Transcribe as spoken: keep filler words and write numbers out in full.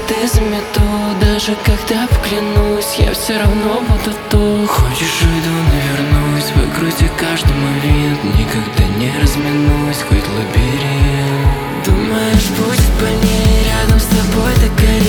ты замету. Даже когда поклянусь, я все равно буду тут. Хочешь, уйду, но вернусь. Выкрути каждый момент, никогда не разминусь. Хоть лабиринт. Думаешь, будет больнее рядом с тобой такая